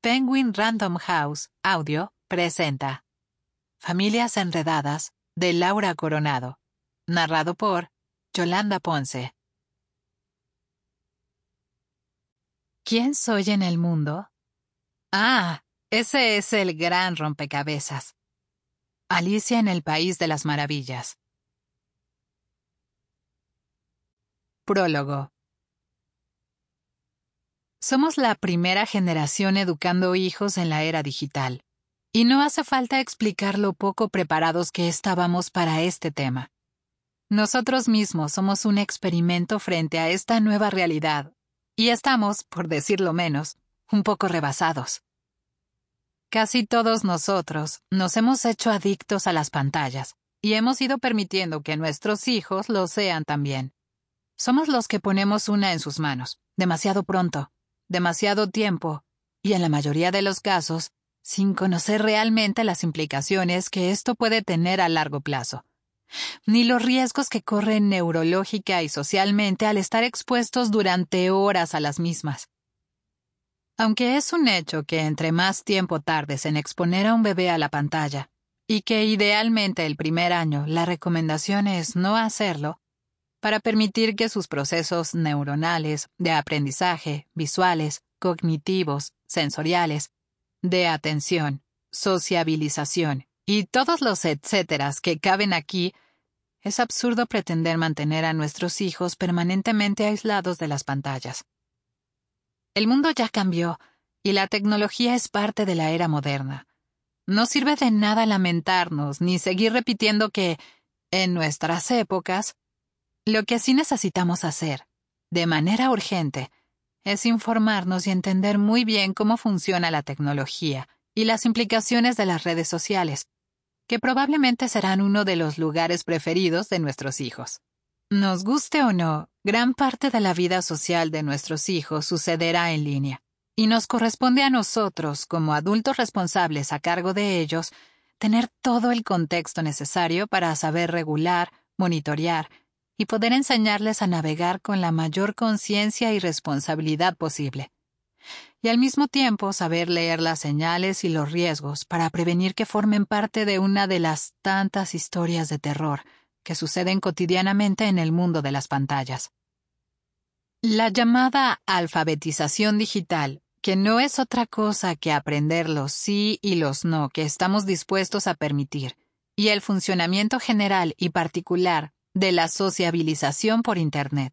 Penguin Random House Audio presenta Familias Enredadas de Laura Coronado, narrado por Yolanda Ponce. ¿Quién soy en el mundo? Ah, ese es el gran rompecabezas. Alicia en el País de las Maravillas. Prólogo. Somos la primera generación educando hijos en la era digital, y no hace falta explicar lo poco preparados que estábamos para este tema. Nosotros mismos somos un experimento frente a esta nueva realidad, y estamos, por decirlo menos, un poco rebasados. Casi todos nosotros nos hemos hecho adictos a las pantallas, y hemos ido permitiendo que nuestros hijos lo sean también. Somos los que ponemos una en sus manos, demasiado pronto, demasiado tiempo, y en la mayoría de los casos, sin conocer realmente las implicaciones que esto puede tener a largo plazo, ni los riesgos que corren neurológica y socialmente al estar expuestos durante horas a las mismas. Aunque es un hecho que entre más tiempo tardes en exponer a un bebé a la pantalla, y que idealmente el primer año la recomendación es no hacerlo, para permitir que sus procesos neuronales, de aprendizaje, visuales, cognitivos, sensoriales, de atención, sociabilización y todos los etcéteras que caben aquí, es absurdo pretender mantener a nuestros hijos permanentemente aislados de las pantallas. El mundo ya cambió y la tecnología es parte de la era moderna. No sirve de nada lamentarnos ni seguir repitiendo que, en nuestras épocas, lo que sí necesitamos hacer, de manera urgente, es informarnos y entender muy bien cómo funciona la tecnología y las implicaciones de las redes sociales, que probablemente serán uno de los lugares preferidos de nuestros hijos. Nos guste o no, gran parte de la vida social de nuestros hijos sucederá en línea, y nos corresponde a nosotros, como adultos responsables a cargo de ellos, tener todo el contexto necesario para saber regular, monitorear, y poder enseñarles a navegar con la mayor conciencia y responsabilidad posible. Y al mismo tiempo saber leer las señales y los riesgos para prevenir que formen parte de una de las tantas historias de terror que suceden cotidianamente en el mundo de las pantallas. La llamada alfabetización digital, que no es otra cosa que aprender los sí y los no que estamos dispuestos a permitir, y el funcionamiento general y particular de la sociabilización por Internet.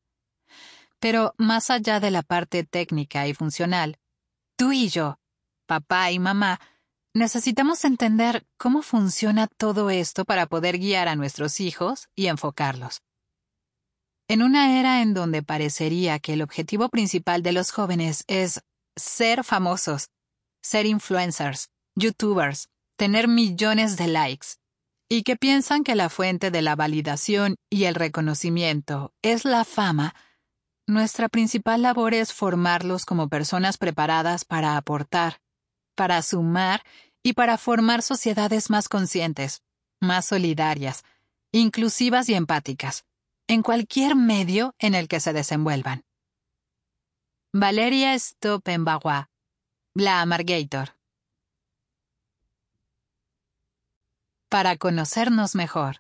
Pero más allá de la parte técnica y funcional, tú y yo, papá y mamá, necesitamos entender cómo funciona todo esto para poder guiar a nuestros hijos y enfocarlos. En una era en donde parecería que el objetivo principal de los jóvenes es ser famosos, ser influencers, youtubers, tener millones de likes, y que piensan que la fuente de la validación y el reconocimiento es la fama, nuestra principal labor es formarlos como personas preparadas para aportar, para sumar y para formar sociedades más conscientes, más solidarias, inclusivas y empáticas, en cualquier medio en el que se desenvuelvan. Valeria Stoppenbauer, la Amargator. Para conocernos mejor.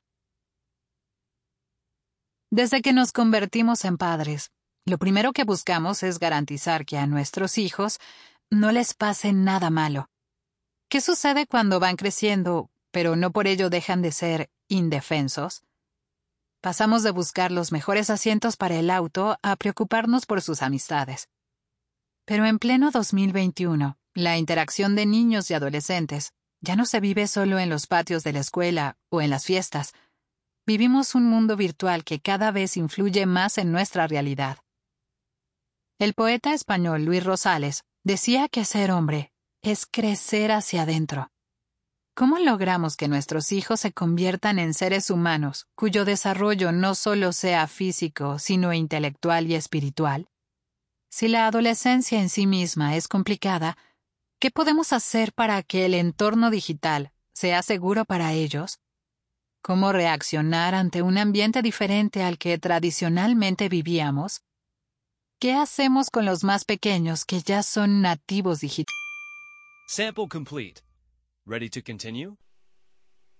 Desde que nos convertimos en padres, lo primero que buscamos es garantizar que a nuestros hijos no les pase nada malo. ¿Qué sucede cuando van creciendo, pero no por ello dejan de ser indefensos? Pasamos de buscar los mejores asientos para el auto a preocuparnos por sus amistades. Pero en pleno 2021, la interacción de niños y adolescentes ya no se vive solo en los patios de la escuela o en las fiestas. Vivimos un mundo virtual que cada vez influye más en nuestra realidad. El poeta español Luis Rosales decía que ser hombre es crecer hacia adentro. ¿Cómo logramos que nuestros hijos se conviertan en seres humanos cuyo desarrollo no solo sea físico, sino intelectual y espiritual? Si la adolescencia en sí misma es complicada, ¿qué podemos hacer para que el entorno digital sea seguro para ellos? ¿Cómo reaccionar ante un ambiente diferente al que tradicionalmente vivíamos? ¿Qué hacemos con los más pequeños que ya son nativos digitales? Sample complete. Ready to continue?